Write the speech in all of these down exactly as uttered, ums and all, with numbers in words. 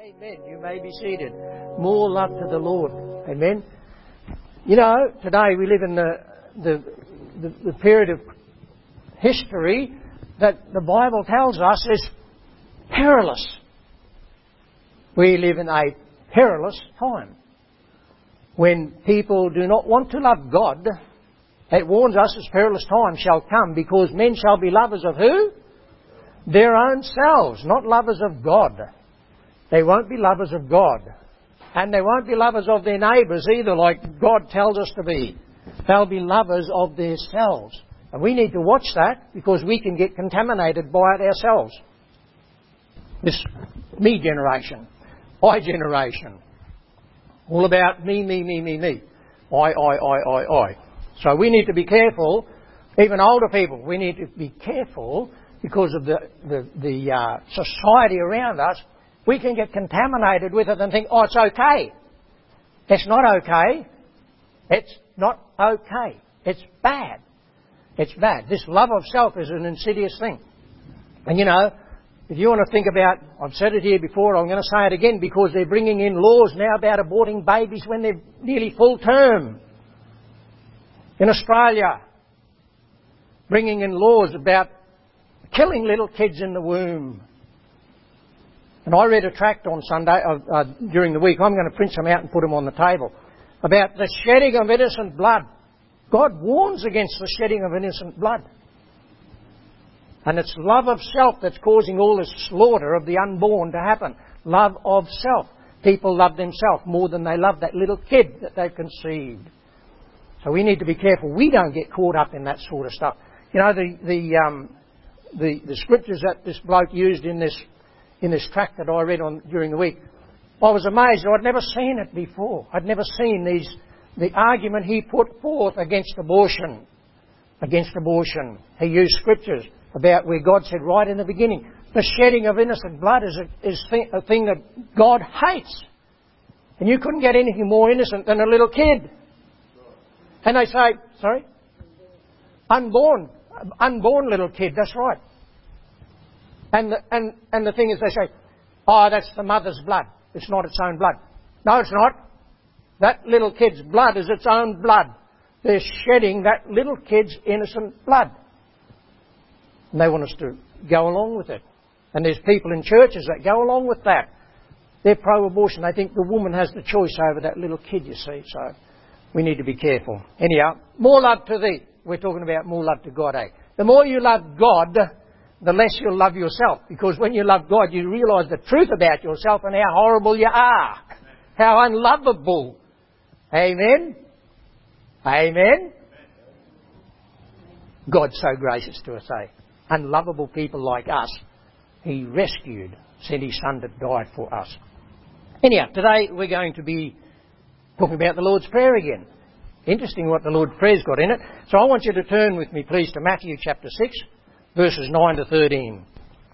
Amen. You may be seated. More love to the Lord. Amen. You know, today we live in the, the, the, the period of history that the Bible tells us is perilous. We live in a perilous time when people do not want to love God. It warns us as perilous times shall come because men shall be lovers of who? Their own selves, not lovers of God. They won't be lovers of God. And they won't be lovers of their neighbours either, like God tells us to be. They'll be lovers of themselves. And we need to watch that because we can get contaminated by it ourselves. This me generation, I generation, all about me, me, me, me, me. I, I, I, I, I. So we need to be careful, even older people, we need to be careful because of the, the, the uh, society around us. We can get contaminated with it and think, oh, it's okay. It's not okay. It's not okay. It's bad. It's bad. This love of self is an insidious thing. And you know, if you want to think about, I've said it here before, I'm going to say it again, because they're bringing in laws now about aborting babies when they're nearly full term. In Australia, bringing in laws about killing little kids in the womb. And I read a tract on Sunday, uh, uh, during the week, I'm going to print some out and put them on the table, about the shedding of innocent blood. God warns against the shedding of innocent blood. And it's love of self that's causing all this slaughter of the unborn to happen. Love of self. People love themselves more than they love that little kid that they've conceived. So we need to be careful. We don't get caught up in that sort of stuff. You know, the the um, the, the scriptures that this bloke used in this in this tract that I read on during the week, I was amazed. I'd never seen it before. I'd never seen these the argument he put forth against abortion. Against abortion. He used scriptures about where God said right in the beginning, the shedding of innocent blood is a, is a thing that God hates. And you couldn't get anything more innocent than a little kid. And they say, sorry? Unborn. Unborn little kid, that's right. And the, and, and the thing is, they say, oh, that's the mother's blood. It's not its own blood. No, it's not. That little kid's blood is its own blood. They're shedding that little kid's innocent blood. And they want us to go along with it. And there's people in churches that go along with that. They're pro-abortion. They think the woman has the choice over that little kid, you see. So we need to be careful. Anyhow, more love to thee. We're talking about more love to God, eh? The more you love God, the less you'll love yourself. Because when you love God, you realise the truth about yourself and how horrible you are. How unlovable. Amen? Amen? God's so gracious to us, eh? Unlovable people like us, He rescued, sent His Son to die for us. Anyhow, today we're going to be talking about the Lord's Prayer again. Interesting what the Lord's Prayer's got in it. So I want you to turn with me, please, to Matthew chapter six, verses nine to thirteen.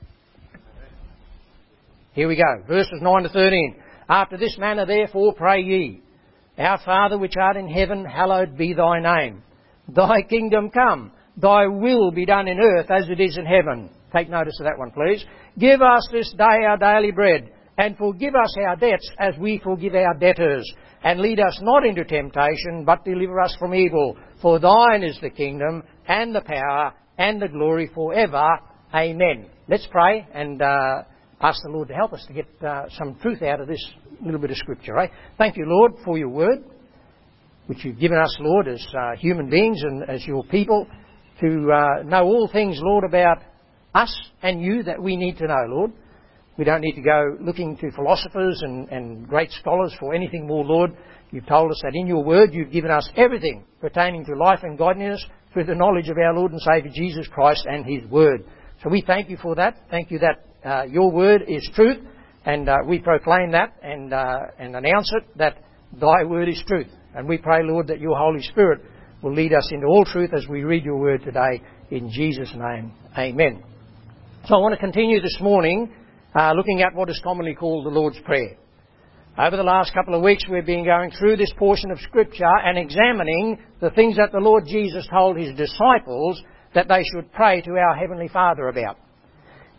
Here we go, verses nine to thirteen. After this manner, therefore, pray ye, Our Father which art in heaven, hallowed be thy name. Thy kingdom come. Thy will be done in earth as it is in heaven. Take notice of that one, please. Give us this day our daily bread, and forgive us our debts as we forgive our debtors. And lead us not into temptation, but deliver us from evil. For thine is the kingdom, and the power, and the glory forever. Amen. Let's pray and uh, ask the Lord to help us to get uh, some truth out of this little bit of scripture. Eh? Thank you, Lord, for your word, which you've given us, Lord, as uh, human beings and as your people, to uh, know all things, Lord, about us and you that we need to know, Lord. We don't need to go looking to philosophers and, and great scholars for anything more, Lord. You've told us that in your word you've given us everything pertaining to life and godliness through the knowledge of our Lord and Saviour Jesus Christ and His word. So we thank you for that. Thank you that uh, your word is truth, and uh, we proclaim that and, uh, and announce it, that thy word is truth. And we pray, Lord, that your Holy Spirit will lead us into all truth as we read your word today. In Jesus' name, amen. So I want to continue this morning uh, looking at what is commonly called the Lord's Prayer. Over the last couple of weeks we've been going through this portion of Scripture and examining the things that the Lord Jesus told His disciples that they should pray to our Heavenly Father about.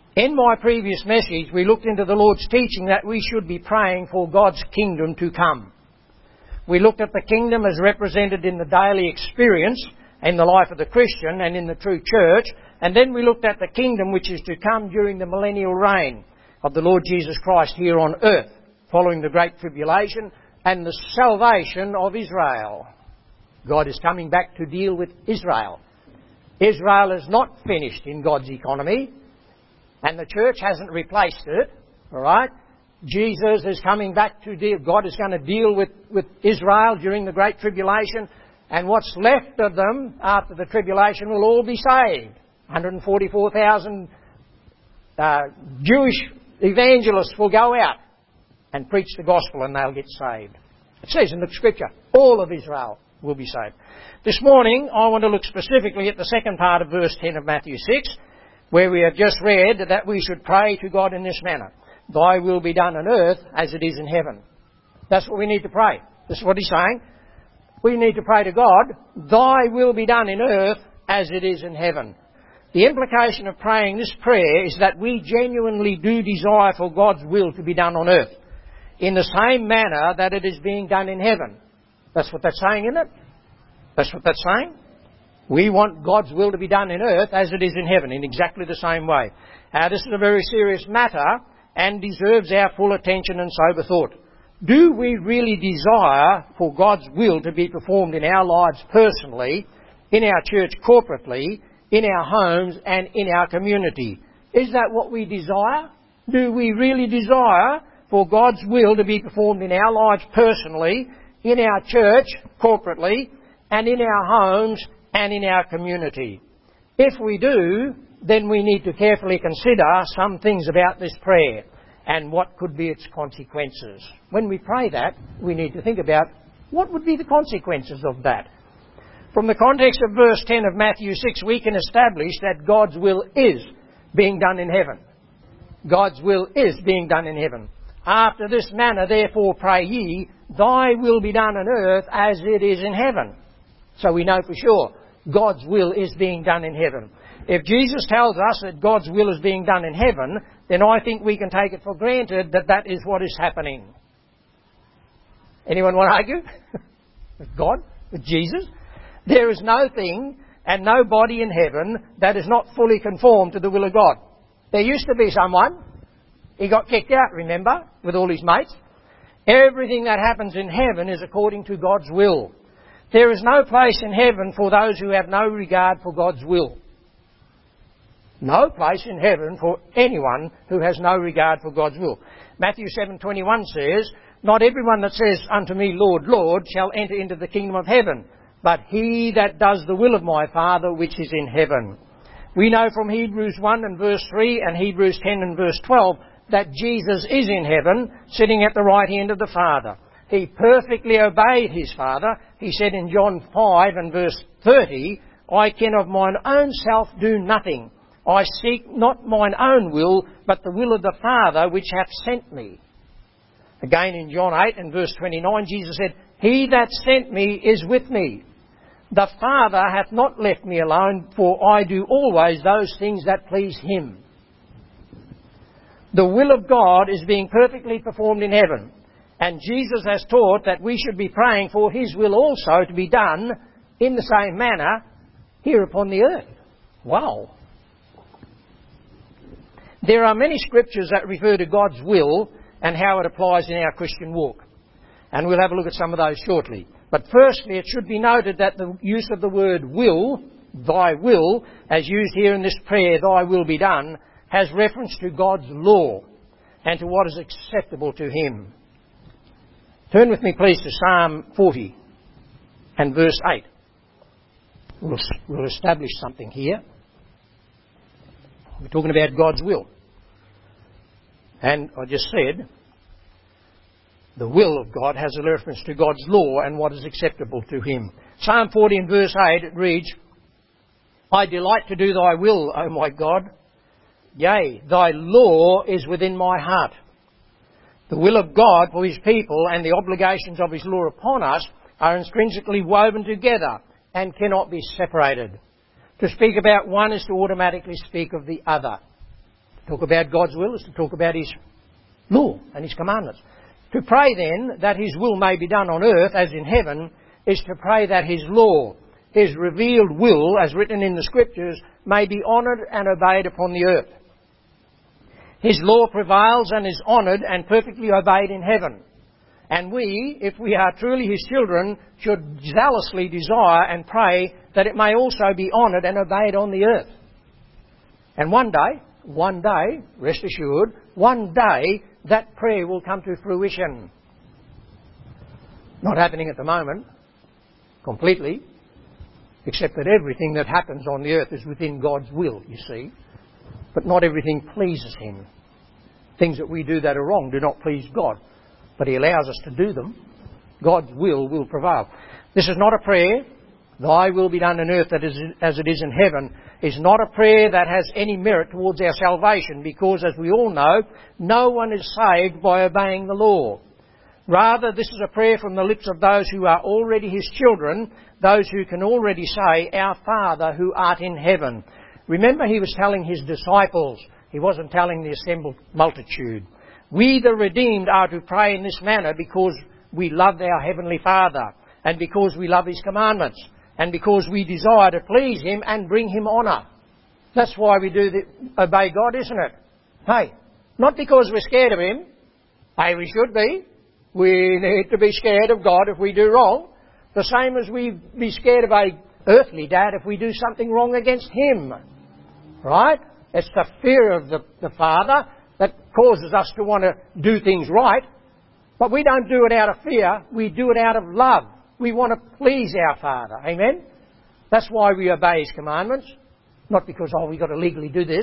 In my previous message, we looked into the Lord's teaching that we should be praying for God's kingdom to come. We looked at the kingdom as represented in the daily experience, in the life of the Christian and in the true church, and then we looked at the kingdom which is to come during the millennial reign of the Lord Jesus Christ here on earth, following the Great Tribulation and the salvation of Israel. God is coming back to deal with Israel. Israel is not finished in God's economy, and the church hasn't replaced it, all right? Jesus is coming back to deal. God is going to deal with, with Israel during the Great Tribulation, and what's left of them after the tribulation will all be saved. one hundred forty-four thousand uh, Jewish evangelists will go out and preach the gospel and they'll get saved. It says in the Scripture, all of Israel will be saved. This morning, I want to look specifically at the second part of verse ten of Matthew six, where we have just read that we should pray to God in this manner. Thy will be done on earth as it is in heaven. That's what we need to pray. This is what he's saying. We need to pray to God, Thy will be done in earth as it is in heaven. The implication of praying this prayer is that we genuinely do desire for God's will to be done on earth, in the same manner that it is being done in heaven. That's what that's saying, isn't it? That's what that's saying. We want God's will to be done in earth as it is in heaven, in exactly the same way. Now, this is a very serious matter and deserves our full attention and sober thought. Do we really desire for God's will to be performed in our lives personally, in our church corporately, in our homes and in our community? Is that what we desire? Do we really desire for God's will to be performed in our lives personally, in our church corporately, and in our homes and in our community? If we do, then we need to carefully consider some things about this prayer and what could be its consequences. When we pray that, we need to think about what would be the consequences of that. From the context of verse ten of Matthew six, we can establish that God's will is being done in heaven. God's will is being done in heaven. After this manner, therefore, pray ye, Thy will be done on earth as it is in heaven. So we know for sure God's will is being done in heaven. If Jesus tells us that God's will is being done in heaven, then I think we can take it for granted that that is what is happening. Anyone want to argue? With God? With Jesus? There is no thing and no body in heaven that is not fully conformed to the will of God. There used to be someone, he got kicked out, remember, with all his mates. Everything that happens in heaven is according to God's will. There is no place in heaven for those who have no regard for God's will. No place in heaven for anyone who has no regard for God's will. Matthew seven twenty-one says, Not everyone that says unto me, Lord, Lord, shall enter into the kingdom of heaven, but he that does the will of my Father which is in heaven. We know from Hebrews one and verse three and Hebrews ten and verse twelve that Jesus is in heaven, sitting at the right hand of the Father. He perfectly obeyed his Father. He said in John five and verse thirty, I can of mine own self do nothing. I seek not mine own will, but the will of the Father which hath sent me. Again in John eight and verse twenty-nine, Jesus said, He that sent me is with me. The Father hath not left me alone, for I do always those things that please him. The will of God is being perfectly performed in heaven. And Jesus has taught that we should be praying for his will also to be done in the same manner here upon the earth. Wow. There are many scriptures that refer to God's will and how it applies in our Christian walk. And we'll have a look at some of those shortly. But firstly, it should be noted that the use of the word will, Thy will, as used here in this prayer, Thy will be done, has reference to God's law and to what is acceptable to him. Turn with me, please, to Psalm forty and verse eight. We'll, we'll establish something here. We're talking about God's will. And I just said, the will of God has a reference to God's law and what is acceptable to him. Psalm forty and verse eight, it reads, I delight to do thy will, O my God. Yea, thy law is within my heart. The will of God for his people and the obligations of his law upon us are intrinsically woven together and cannot be separated. To speak about one is to automatically speak of the other. Talk about God's will is to talk about His law and His commandments. To pray then that His will may be done on earth as in heaven is to pray that His law, His revealed will, as written in the Scriptures, may be honoured and obeyed upon the earth. His law prevails and is honoured and perfectly obeyed in heaven. And we, if we are truly His children, should zealously desire and pray that it may also be honoured and obeyed on the earth. And one day, one day, rest assured, one day that prayer will come to fruition. Not happening at the moment, completely, except that everything that happens on the earth is within God's will, you see. But not everything pleases Him. Things that we do that are wrong do not please God, but He allows us to do them. God's will will prevail. This is not a prayer, Thy will be done on earth as it is in heaven, is not a prayer that has any merit towards our salvation, because, as we all know, no one is saved by obeying the law. Rather, this is a prayer from the lips of those who are already His children, those who can already say, Our Father who art in heaven. Remember, He was telling His disciples. He wasn't telling the assembled multitude. We, the redeemed, are to pray in this manner because we love our Heavenly Father, and because we love His commandments, and because we desire to please Him and bring Him honour. That's why we do the, obey God, isn't it? Hey, not because we're scared of Him. Hey, we should be. We need to be scared of God if we do wrong. The same as we be scared of a earthly dad if we do something wrong against Him. Right? It's the fear of the, the Father that causes us to want to do things right. But we don't do it out of fear. We do it out of love. We want to please our Father. Amen? That's why we obey His commandments. Not because, oh, we've got to legally do this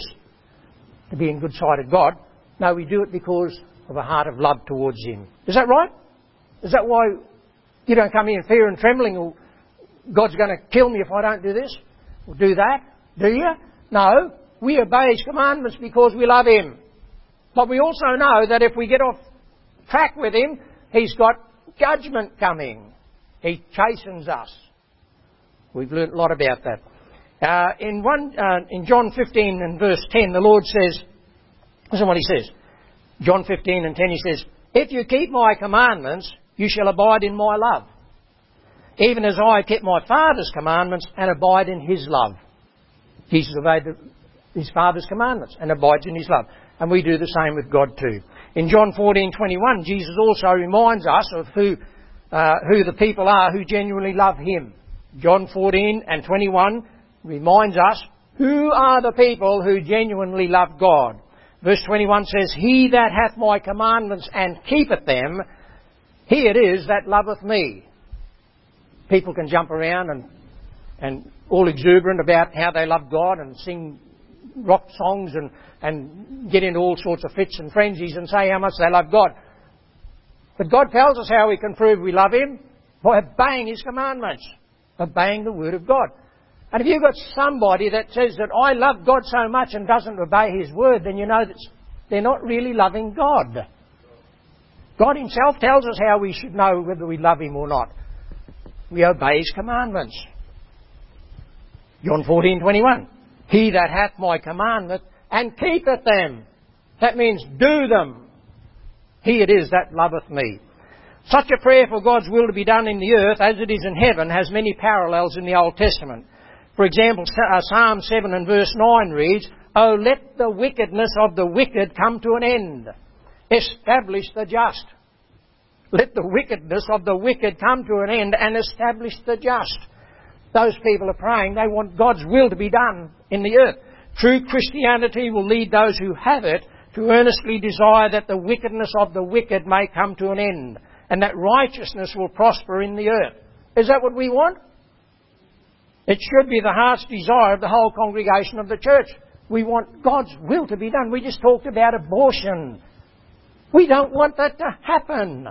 to be in good sight of God. No, we do it because of a heart of love towards Him. Is that right? Is that why you don't come here in fear and trembling, or God's going to kill me if I don't do this or do that? Do you? No. We obey His commandments because we love Him. But we also know that if we get off track with Him, He's got judgment coming. He chastens us. We've learnt a lot about that. Uh, in one, uh, in John fifteen and verse ten, the Lord says, listen to what He says. John fifteen and ten, He says, If you keep my commandments, you shall abide in my love, even as I kept my Father's commandments and abide in His love. Jesus obeyed the, His Father's commandments and abides in His love. And we do the same with God too. In John fourteen twenty-one, Jesus also reminds us of who uh, who the people are who genuinely love Him. John fourteen and twenty-one reminds us who are the people who genuinely love God. Verse twenty-one says, He that hath my commandments and keepeth them, he it is that loveth me. People can jump around and, and all exuberant about how they love God and sing rock songs and, and get into all sorts of fits and frenzies and say how much they love God. But God tells us how we can prove we love Him by obeying His commandments, obeying the Word of God. And if you've got somebody that says that I love God so much and doesn't obey His Word, then you know that they're not really loving God. God Himself tells us how we should know whether we love Him or not. We obey His commandments. John fourteen twenty-one. He that hath my commandment and keepeth them. That means do them. He it is that loveth me. Such a prayer for God's will to be done in the earth as it is in heaven has many parallels in the Old Testament. For example, Psalm seven and verse nine reads, Oh, let the wickedness of the wicked come to an end. Establish the just. Let the wickedness of the wicked come to an end and establish the just. Those people are praying. They want God's will to be done in the earth. True Christianity will lead those who have it to earnestly desire that the wickedness of the wicked may come to an end and that righteousness will prosper in the earth. Is that what we want? It should be the heart's desire of the whole congregation of the church. We want God's will to be done. We just talked about abortion. We don't want that to happen.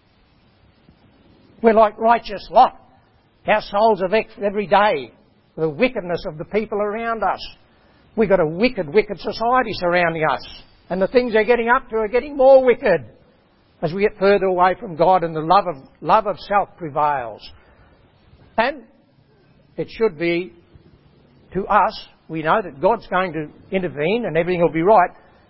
We're like righteous Lot. Our souls are vexed every day with the wickedness of the people around us. We've got a wicked, wicked society surrounding us. And the things they're getting up to are getting more wicked as we get further away from God and the love of, love of self prevails. And it should be to us, we know that God's going to intervene and everything will be right.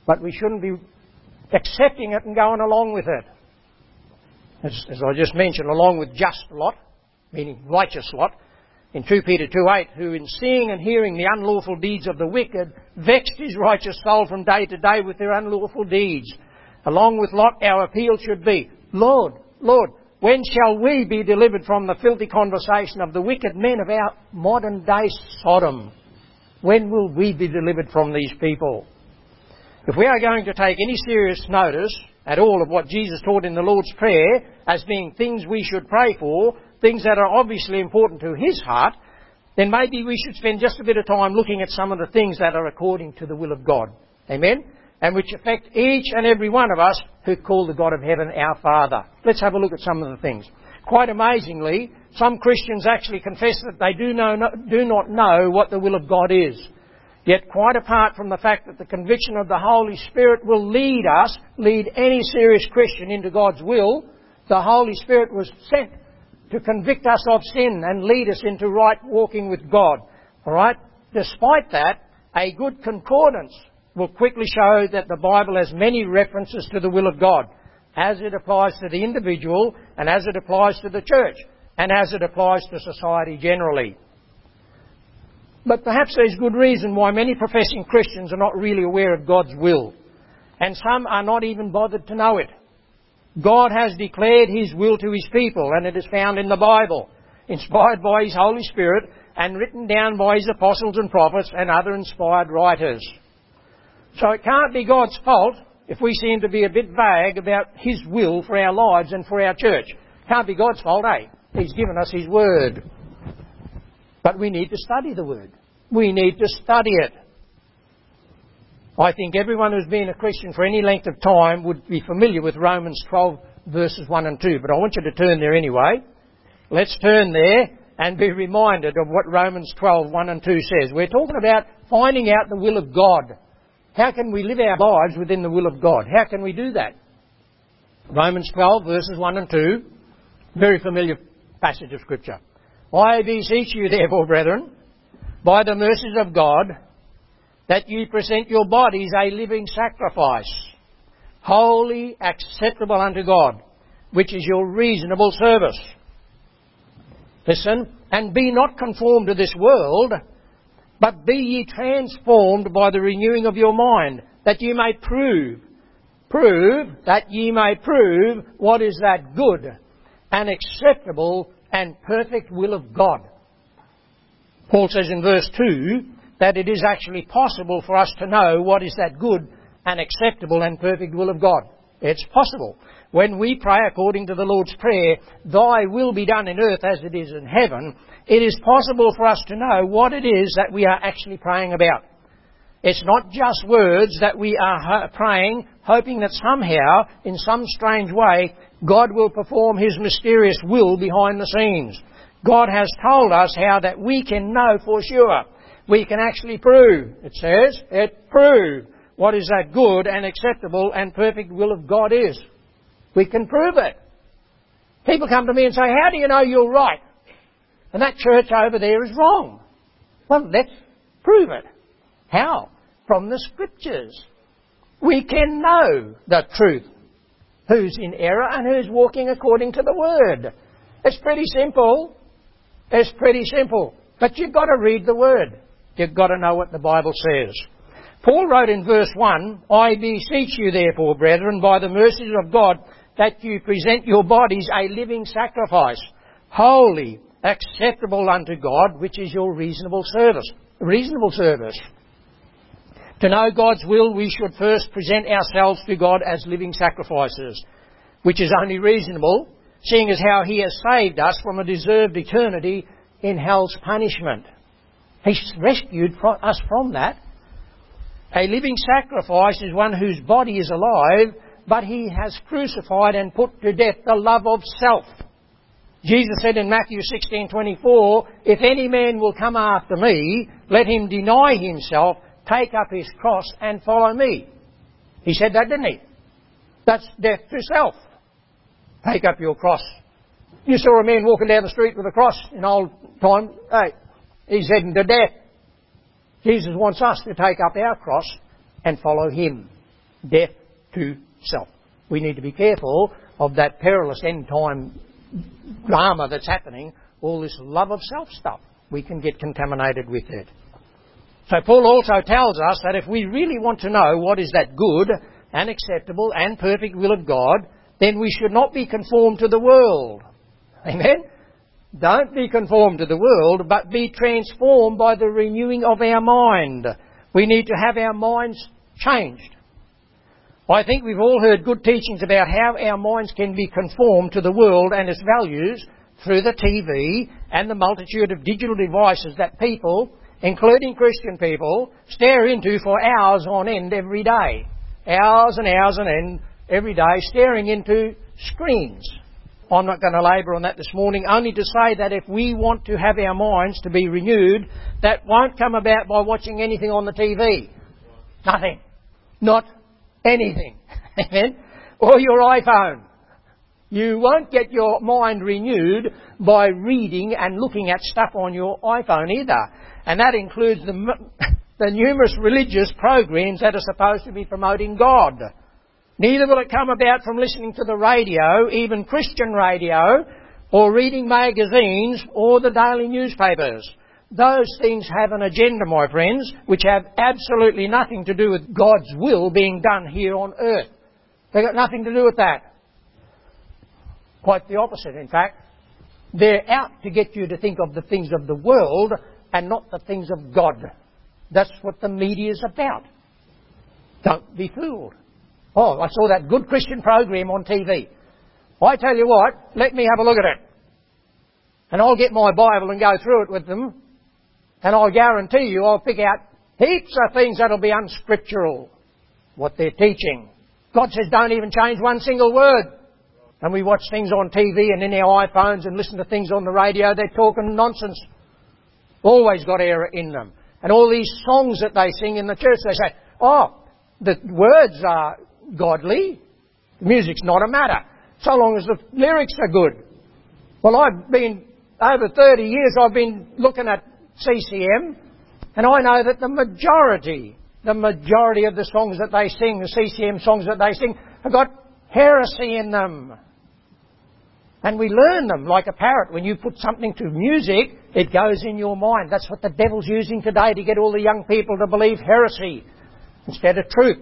but we shouldn't be accepting it and going along with it. As, as I just mentioned, along with just Lot, meaning righteous Lot, in Second Peter two eight, who in seeing and hearing the unlawful deeds of the wicked, vexed his righteous soul from day to day with their unlawful deeds. Along with Lot, our appeal should be, Lord, Lord, when shall we be delivered from the filthy conversation of the wicked men of our modern day Sodom? When will we be delivered from these people? If we are going to take any serious notice at all of what Jesus taught in the Lord's Prayer as being things we should pray for, things that are obviously important to His heart, then maybe we should spend just a bit of time looking at some of the things that are according to the will of God. Amen? And which affect each and every one of us who call the God of heaven our Father. Let's have a look at some of the things. Quite amazingly, some Christians actually confess that they do, know, do not know what the will of God is. Yet quite apart from the fact that the conviction of the Holy Spirit will lead us, lead any serious Christian into God's will, the Holy Spirit was sent to convict us of sin and lead us into right walking with God. Alright? Despite that, a good concordance will quickly show that the Bible has many references to the will of God, as it applies to the individual, and as it applies to the church, and as it applies to society generally. But perhaps there's good reason why many professing Christians are not really aware of God's will, and some are not even bothered to know it. God has declared His will to His people, and it is found in the Bible, inspired by His Holy Spirit and written down by His apostles and prophets and other inspired writers. So it can't be God's fault if we seem to be a bit vague about His will for our lives and for our church. Can't be God's fault, eh? He's given us His Word. But we need to study the Word. We need to study it. I think everyone who's been a Christian for any length of time would be familiar with Romans twelve verses one and two. But I want you to turn there anyway. Let's turn there and be reminded of what Romans twelve one and two says. We're talking about finding out the will of God. How can we live our lives within the will of God? How can we do that? Romans twelve verses one and two. Very familiar passage of Scripture. I beseech you therefore, brethren, by the mercies of God, that ye present your bodies a living sacrifice, holy, acceptable unto God, which is your reasonable service. Listen, and be not conformed to this world, but be ye transformed by the renewing of your mind, that ye may prove, prove, that ye may prove what is that good and acceptable and perfect will of God. Paul says in verse two that it is actually possible for us to know what is that good and acceptable and perfect will of God. It's possible. When we pray according to the Lord's Prayer, Thy will be done in earth as it is in heaven, it is possible for us to know what it is that we are actually praying about. It's not just words that we are praying, hoping that somehow, in some strange way, God will perform His mysterious will behind the scenes. God has told us how that we can know for sure. We can actually prove, it says, it prove what is that good and acceptable and perfect will of God is. We can prove it. People come to me and say, how do you know you're right? And that church over there is wrong. Well, let's prove it. How? From the Scriptures. We can know the truth. Who's in error and who's walking according to the Word. It's pretty simple. It's pretty simple. But you've got to read the Word. You've got to know what the Bible says. Paul wrote in verse one, I beseech you therefore, brethren, by the mercies of God, that you present your bodies a living sacrifice, holy, acceptable unto God, which is your reasonable service. Reasonable service. To know God's will, we should first present ourselves to God as living sacrifices, which is only reasonable, seeing as how He has saved us from a deserved eternity in hell's punishment. He's rescued us from that. A living sacrifice is one whose body is alive, but He has crucified and put to death the love of self. Jesus said in Matthew sixteen twenty-four, if any man will come after me, let him deny himself, take up his cross and follow me. He said that, didn't He? That's death to self. Take up your cross. You saw a man walking down the street with a cross in old time. Hey, he's heading to death. Jesus wants us to take up our cross and follow Him. death to self. We need to be careful of that perilous end time drama that's happening, all this love of self stuff. We can get contaminated with it. So Paul also tells us that if we really want to know what is that good and acceptable and perfect will of God, then we should not be conformed to the world. Amen? Don't be conformed to the world, but be transformed by the renewing of our mind. We need to have our minds changed. I think we've all heard good teachings about how our minds can be conformed to the world and its values through the T V and the multitude of digital devices that people, including Christian people, stare into for hours on end every day. Hours and hours on end every day staring into screens. I'm not going to labour on that this morning, only to say that if we want to have our minds to be renewed, that won't come about by watching anything on the T V. Nothing. Not anything. Amen? Or your iPhone. You won't get your mind renewed by reading and looking at stuff on your iPhone either. And that includes the, the numerous religious programs that are supposed to be promoting God. Neither will it come about from listening to the radio, even Christian radio, or reading magazines or the daily newspapers. Those things have an agenda, my friends, which have absolutely nothing to do with God's will being done here on earth. They've got nothing to do with that. Quite the opposite, in fact. They're out to get you to think of the things of the world and not the things of God. That's what the media's about. Don't be fooled. Oh, I saw that good Christian program on T V. I tell you what, let me have a look at it. And I'll get my Bible and go through it with them. And I'll guarantee you I'll pick out heaps of things that'll be unscriptural, what they're teaching. God says don't even change one single word. And we watch things on T V and in our iPhones and listen to things on the radio, they're talking nonsense. Always got error in them. And all these songs that they sing in the church, they say, oh, the words are godly. The music's not a matter, so long as the lyrics are good. Well, I've been, over thirty years, I've been looking at C C M, and I know that the majority, the majority of the songs that they sing, the C C M songs that they sing, have got heresy in them. And we learn them like a parrot. When you put something to music, it goes in your mind. That's what the devil's using today to get all the young people to believe heresy instead of truth.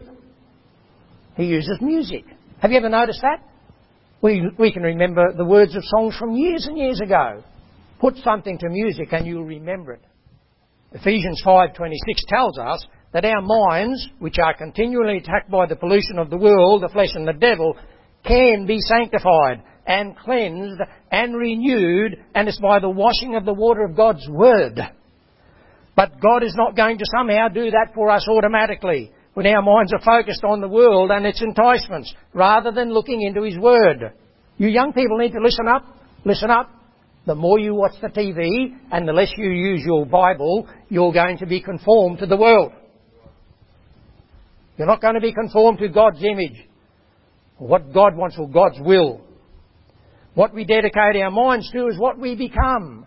He uses music. Have you ever noticed that? We, we can remember the words of songs from years and years ago. Put something to music and you'll remember it. Ephesians five twenty-six tells us that our minds, which are continually attacked by the pollution of the world, the flesh and the devil, can be sanctified and cleansed and renewed, and it's by the washing of the water of God's Word. But God is not going to somehow do that for us automatically when our minds are focused on the world and its enticements, rather than looking into His Word. You young people need to listen up. Listen up. The more you watch the T V and the less you use your Bible, you're going to be conformed to the world. You're not going to be conformed to God's image, or what God wants, or God's will. What we dedicate our minds to is what we become.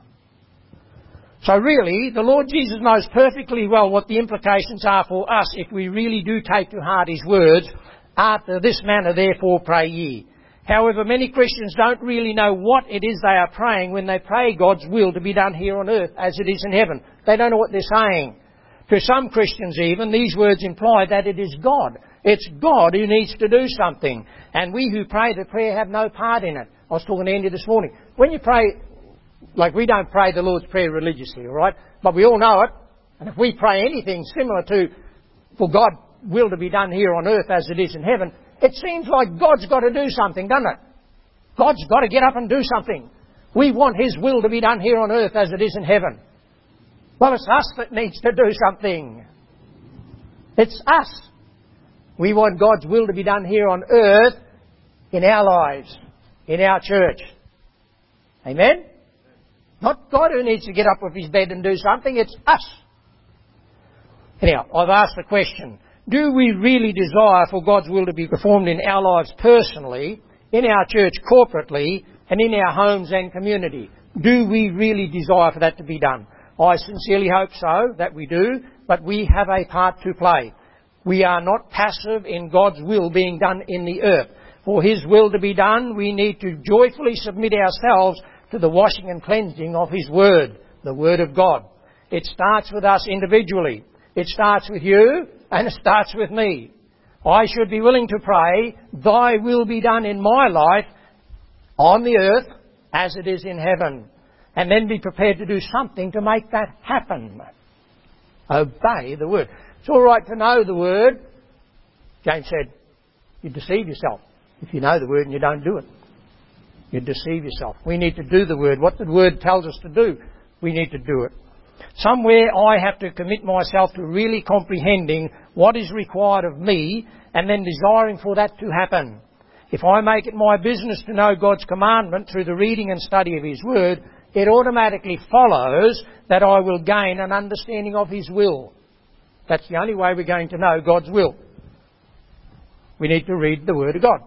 So really, the Lord Jesus knows perfectly well what the implications are for us if we really do take to heart His words, after this manner therefore pray ye. However, many Christians don't really know what it is they are praying when they pray God's will to be done here on earth as it is in heaven. They don't know what they're saying. To some Christians even, these words imply that it is God. It's God who needs to do something. And we who pray the prayer have no part in it. I was talking to Andy this morning. When you pray, like we don't pray the Lord's Prayer religiously, all right? But we all know it. And if we pray anything similar to, for God's will to be done here on earth as it is in heaven, it seems like God's got to do something, doesn't it? God's got to get up and do something. We want His will to be done here on earth as it is in heaven. Well, it's us that needs to do something. It's us. We want God's will to be done here on earth in our lives, in our church. Amen? Not God who needs to get up off His bed and do something, it's us. Anyhow, I've asked the question, do we really desire for God's will to be performed in our lives personally, in our church corporately, and in our homes and community? Do we really desire for that to be done? I sincerely hope so, that we do, but we have a part to play. We are not passive in God's will being done in the earth. For His will to be done, we need to joyfully submit ourselves to the washing and cleansing of His Word, the Word of God. It starts with us individually. It starts with you, and it starts with me. I should be willing to pray, Thy will be done in my life on the earth as it is in heaven. And then be prepared to do something to make that happen. Obey the Word. It's all right to know the Word. James said, you deceive yourself if you know the Word and you don't do it. You deceive yourself. We need to do the Word. What the Word tells us to do, we need to do it. Somewhere I have to commit myself to really comprehending what is required of me and then desiring for that to happen. If I make it my business to know God's commandment through the reading and study of His Word, it automatically follows that I will gain an understanding of His will. That's the only way we're going to know God's will. We need to read the Word of God.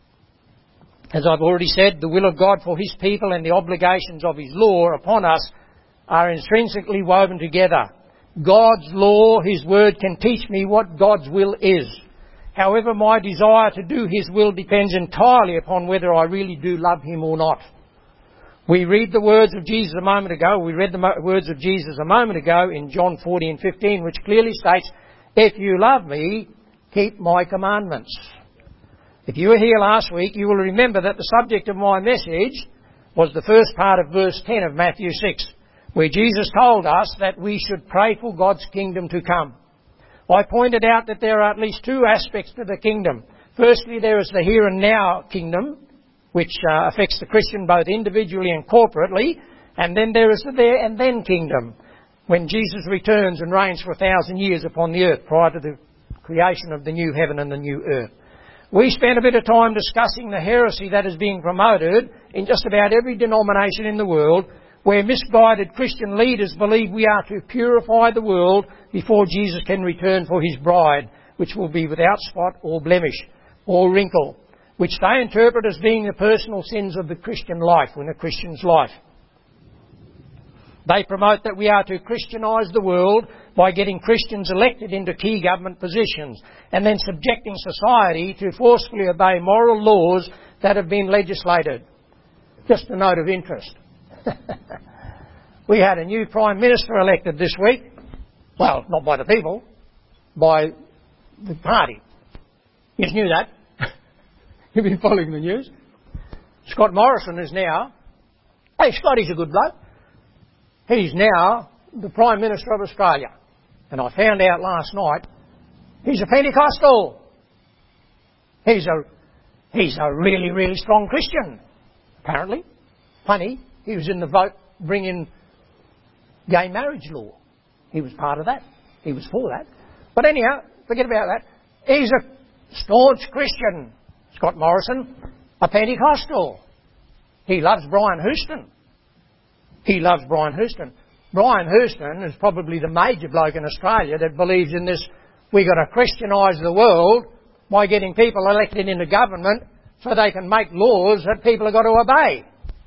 As I've already said, the will of God for His people and the obligations of His law upon us are intrinsically woven together. God's law, His Word, can teach me what God's will is. However, my desire to do His will depends entirely upon whether I really do love Him or not. We read the words of Jesus a moment ago, we read the mo- words of Jesus a moment ago in John fourteen fifteen, which clearly states, if you love me, keep my commandments. If you were here last week, you will remember that the subject of my message was the first part of verse ten of Matthew six, where Jesus told us that we should pray for God's kingdom to come. I pointed out that there are at least two aspects to the kingdom. Firstly, there is the here and now kingdom, which uh, affects the Christian both individually and corporately. And then there is the there and then kingdom, when Jesus returns and reigns for a thousand years upon the earth prior to the creation of the new heaven and the new earth. We spent a bit of time discussing the heresy that is being promoted in just about every denomination in the world, where misguided Christian leaders believe we are to purify the world before Jesus can return for His bride, which will be without spot or blemish or wrinkle, which they interpret as being the personal sins of the Christian life, in a Christian's life. They promote that we are to Christianise the world by getting Christians elected into key government positions and then subjecting society to forcefully obey moral laws that have been legislated. Just a note of interest. We had a new Prime Minister elected this week. Well, not by the people, by the party. You just knew that. You've been following the news. Scott Morrison is now... Hey, Scotty's a good bloke. He's now the Prime Minister of Australia. And I found out last night, he's a Pentecostal. He's a, he's a really, really strong Christian, apparently. Funny, he was in the vote bringing gay marriage law. He was part of that. He was for that. But anyhow, forget about that. He's a staunch Christian, Scott Morrison, a Pentecostal. He loves Brian Houston. He loves Brian Houston. Brian Houston is probably the major bloke in Australia that believes in this, we've got to Christianise the world by getting people elected into government so they can make laws that people have got to obey.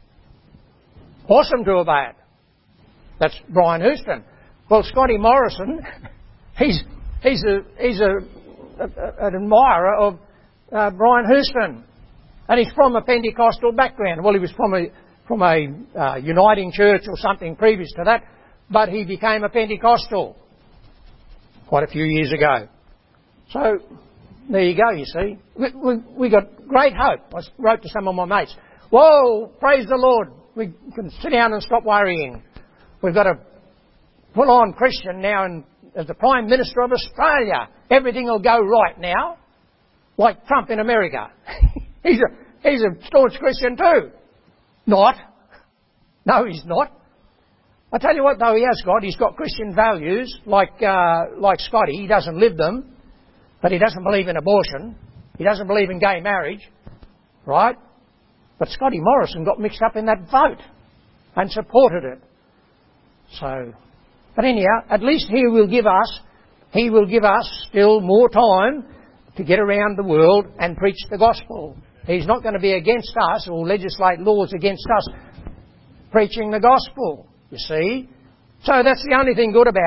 Force them to obey it. That's Brian Houston. Well, Scotty Morrison, he's he's a he's a, a an admirer of uh, Brian Houston, and he's from a Pentecostal background. Well, he was from a from a uh, Uniting Church or something previous to that, but he became a Pentecostal quite a few years ago. So there you go. You see, we, we, we got great hope. I wrote to some of my mates. Whoa, praise the Lord. We can sit down and stop worrying. We've got a full-on Christian now and as the Prime Minister of Australia. Everything will go right now, like Trump in America. he's a he's a staunch Christian too. Not. No, he's not. I tell you what, though, he has got. He's got Christian values, like uh, like Scotty. He doesn't live them, but he doesn't believe in abortion. He doesn't believe in gay marriage, right? But Scotty Morrison got mixed up in that vote and supported it. So, but anyhow, at least he will give us, he will give us still more time to get around the world and preach the gospel. He's not going to be against us or legislate laws against us preaching the gospel, you see. So that's the only thing good about it.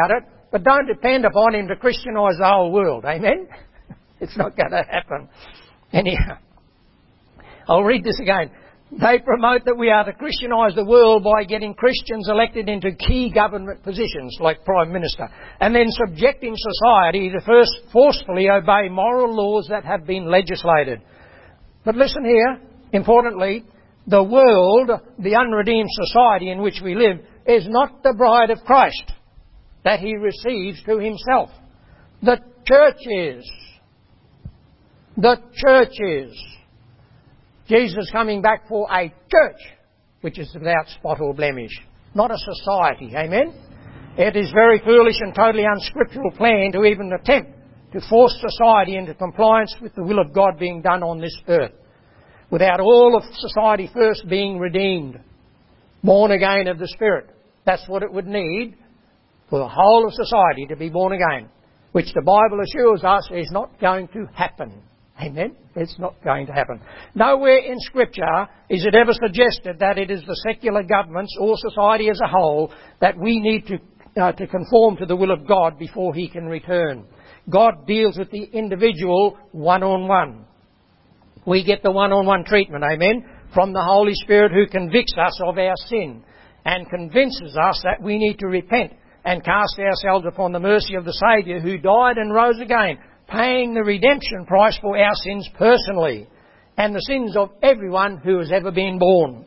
But don't depend upon him to Christianise the whole world. Amen? It's not going to happen. Anyhow, I'll read this again. They promote that we are to Christianise the world by getting Christians elected into key government positions, like Prime Minister, and then subjecting society to first forcefully obey moral laws that have been legislated. But listen here, importantly, the world, the unredeemed society in which we live, is not the bride of Christ that he receives to himself. The church is. The church is. Jesus coming back for a church which is without spot or blemish, not a society. Amen? It is very foolish and totally unscriptural plan to even attempt to force society into compliance with the will of God being done on this earth, without all of society first being redeemed, born again of the Spirit. That's what it would need for the whole of society to be born again, which the Bible assures us is not going to happen. Amen? It's not going to happen. Nowhere in Scripture is it ever suggested that it is the secular governments or society as a whole that we need to, uh, to conform to the will of God before he can return. God deals with the individual one-on-one. We get the one-on-one treatment, amen, from the Holy Spirit who convicts us of our sin and convinces us that we need to repent and cast ourselves upon the mercy of the Saviour who died and rose again, paying the redemption price for our sins personally and the sins of everyone who has ever been born.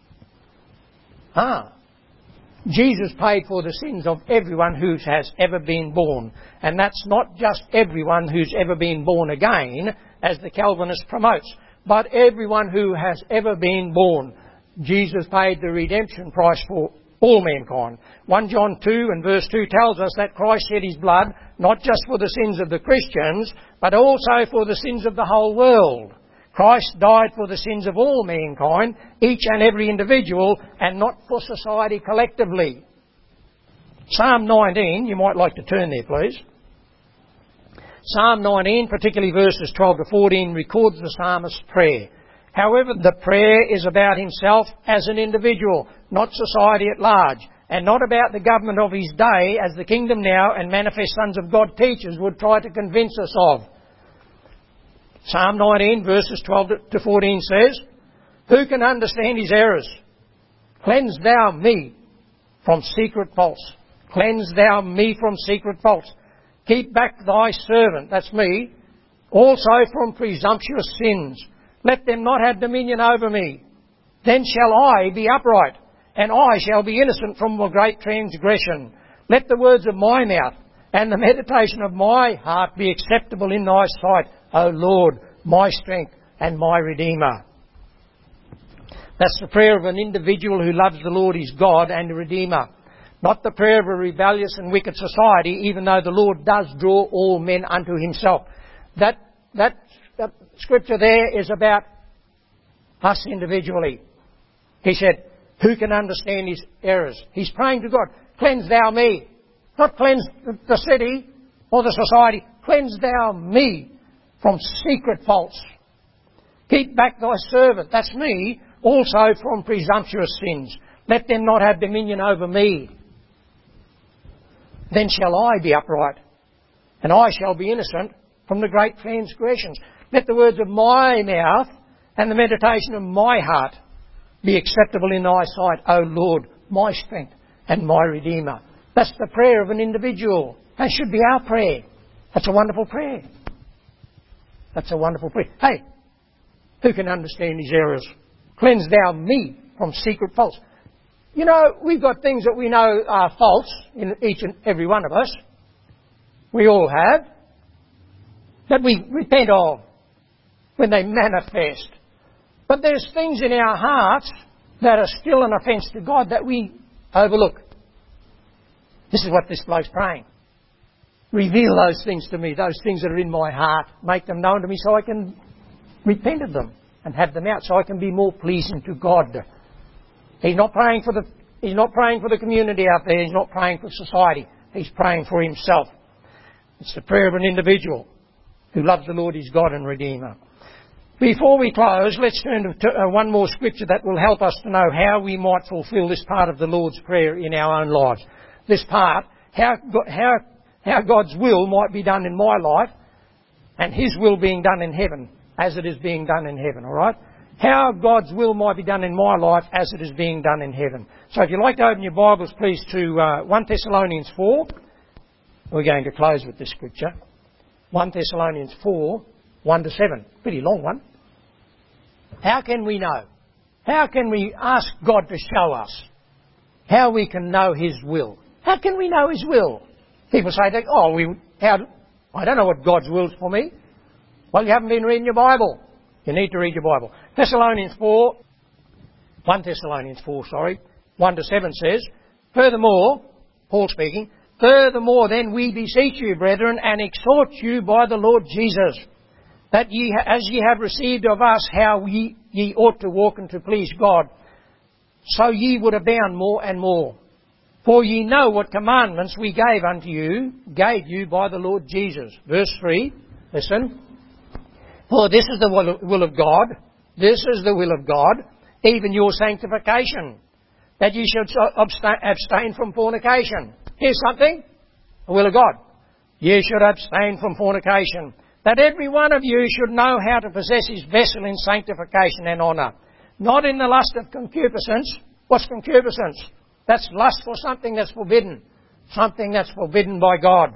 Ah, Jesus paid for the sins of everyone who has ever been born. And that's not just everyone who's ever been born again, as the Calvinist promotes, but everyone who has ever been born. Jesus paid the redemption price for all mankind. First John two and verse two tells us that Christ shed his blood not just for the sins of the Christians, but also for the sins of the whole world. Christ died for the sins of all mankind, each and every individual, and not for society collectively. Psalm nineteen, you might like to turn there, please. Psalm nineteen, particularly verses twelve to fourteen, records the psalmist's prayer. However, the prayer is about himself as an individual, not society at large, and not about the government of his day, as the Kingdom Now and Manifest Sons of God teachers would try to convince us of. Psalm nineteen, verses twelve to fourteen says, "Who can understand his errors? Cleanse thou me from secret faults. Cleanse thou me from secret faults. Keep back thy servant," that's me, "also from presumptuous sins. Let them not have dominion over me. Then shall I be upright, and I shall be innocent from a great transgression. Let the words of my mouth and the meditation of my heart be acceptable in thy sight, O Lord, my strength and my Redeemer." That's the prayer of an individual who loves the Lord his God and the Redeemer. Not the prayer of a rebellious and wicked society, even though the Lord does draw all men unto himself. That, that, that scripture there is about us individually. He said, "Who can understand his errors?" He's praying to God, "Cleanse thou me." Not cleanse the city or the society. "Cleanse thou me from secret faults. Keep back thy servant," that's me, "also from presumptuous sins. Let them not have dominion over me. Then shall I be upright, and I shall be innocent from the great transgressions. Let the words of my mouth and the meditation of my heart be acceptable in thy sight, O Lord, my strength and my Redeemer." That's the prayer of an individual. That should be our prayer. That's a wonderful prayer. That's a wonderful prayer. Hey, who can understand his errors? Cleanse thou me from secret faults. You know, we've got things that we know are faults in each and every one of us. We all have. That we repent of when they manifest. But there's things in our hearts that are still an offence to God that we overlook. This is what this bloke's praying. Reveal those things to me, those things that are in my heart. Make them known to me so I can repent of them and have them out so I can be more pleasing to God. He's not praying for the, he's not praying for the community out there. He's not praying for society. He's praying for himself. It's the prayer of an individual who loves the Lord his God and Redeemer. Before we close, let's turn to uh, one more scripture that will help us to know how we might fulfil this part of the Lord's Prayer in our own lives. This part, how, how how God's will might be done in my life and His will being done in heaven as it is being done in heaven, all right? How God's will might be done in my life as it is being done in heaven. So if you'd like to open your Bibles, please, to uh, First Thessalonians four. We're going to close with this scripture. First Thessalonians four, one to seven. Pretty long one. How can we know? How can we ask God to show us how we can know His will? How can we know His will? People say, that, oh, we, how, I don't know what God's will is for me. Well, you haven't been reading your Bible. You need to read your Bible. Thessalonians four, First Thessalonians four, sorry, one to seven says, furthermore, Paul speaking, furthermore then we beseech you, brethren, and exhort you by the Lord Jesus, that ye, as ye have received of us how ye, ye ought to walk and to please God, so ye would abound more and more. For ye know what commandments we gave unto you, gave you by the Lord Jesus. Verse three, listen. For this is the will of God, this is the will of God, even your sanctification, that ye should abstain from fornication. Here's something, the will of God. Ye should abstain from fornication, that every one of you should know how to possess his vessel in sanctification and honour, not in the lust of concupiscence. What's concupiscence? That's lust for something that's forbidden, something that's forbidden by God.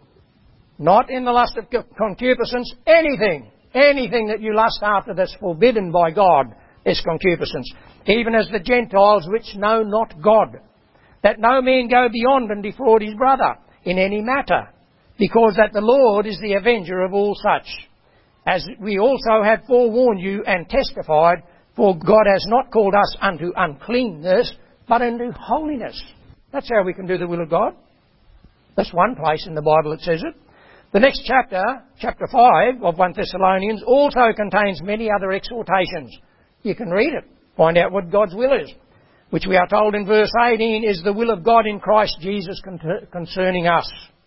Not in the lust of concupiscence, anything. Anything that you lust after that's forbidden by God is concupiscence. Even as the Gentiles which know not God, that no man go beyond and defraud his brother in any matter, because that the Lord is the avenger of all such. As we also have forewarned you and testified, for God has not called us unto uncleanness, but unto holiness. That's how we can do the will of God. That's one place in the Bible that says it. The next chapter, chapter five of First Thessalonians, also contains many other exhortations. You can read it, find out what God's will is, which we are told in verse eighteen is the will of God in Christ Jesus concerning us.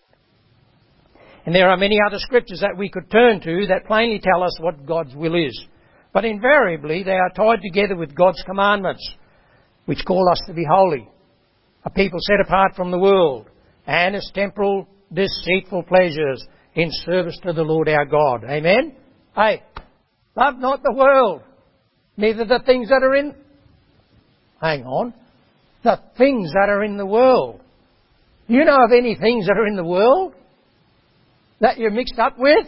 And there are many other scriptures that we could turn to that plainly tell us what God's will is. But invariably they are tied together with God's commandments, which call us to be holy, a people set apart from the world, and its temporal, deceitful pleasures in service to the Lord our God. Amen? Hey, love not the world, neither the things that are in... Hang on. The things that are in the world. Do you know of any things that are in the world that you're mixed up with?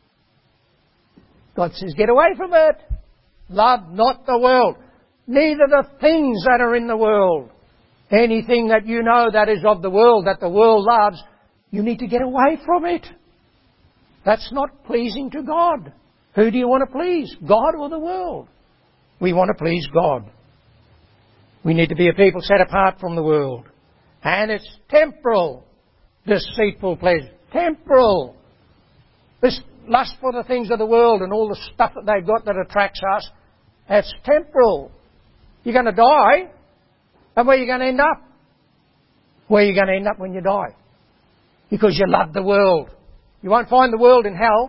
God says, get away from it. Love not the world, neither the things that are in the world. Anything that you know that is of the world, that the world loves, you need to get away from it. That's not pleasing to God. Who do you want to please? God or the world? We want to please God. We need to be a people set apart from the world. And it's temporal, deceitful pleasure. Temporal. This lust for the things of the world and all the stuff that they've got that attracts us, that's temporal. You're going to die. And where are you going to end up? Where are you going to end up when you die? Because you love the world. You won't find the world in hell.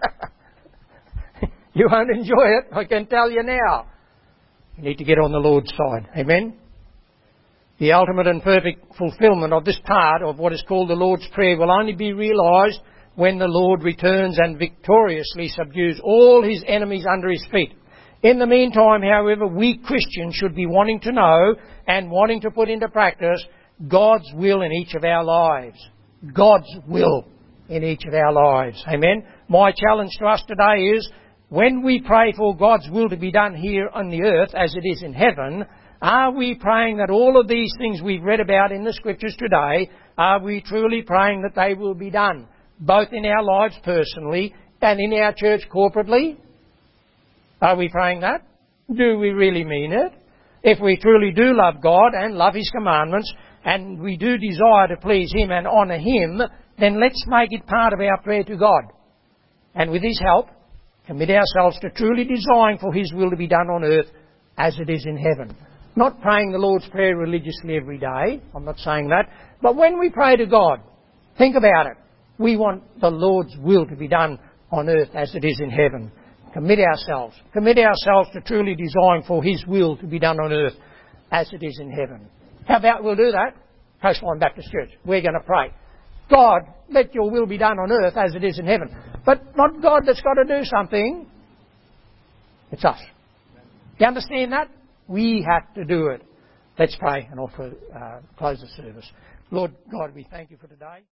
You won't enjoy it, I can tell you now. You need to get on the Lord's side. Amen? The ultimate and perfect fulfilment of this part of what is called the Lord's Prayer will only be realised when the Lord returns and victoriously subdues all his enemies under his feet. In the meantime, however, we Christians should be wanting to know and wanting to put into practice God's will in each of our lives. God's will in each of our lives. Amen? My challenge to us today is, when we pray for God's will to be done here on the earth as it is in heaven, are we praying that all of these things we've read about in the Scriptures today, are we truly praying that they will be done, both in our lives personally and in our church corporately? Are we praying that? Do we really mean it? If we truly do love God and love His commandments, and we do desire to please Him and honour Him, then let's make it part of our prayer to God. And with His help, commit ourselves to truly desiring for His will to be done on earth as it is in heaven. Not praying the Lord's Prayer religiously every day. I'm not saying that. But when we pray to God, think about it. We want the Lord's will to be done on earth as it is in heaven. Commit ourselves. Commit ourselves to truly desiring for His will to be done on earth as it is in heaven. How about we'll do that? Coastline Baptist Church. We're going to pray. God, let your will be done on earth as it is in heaven. But not God that's got to do something. It's us. You understand that? We have to do it. Let's pray and offer, uh, close the service. Lord God, we thank you for today.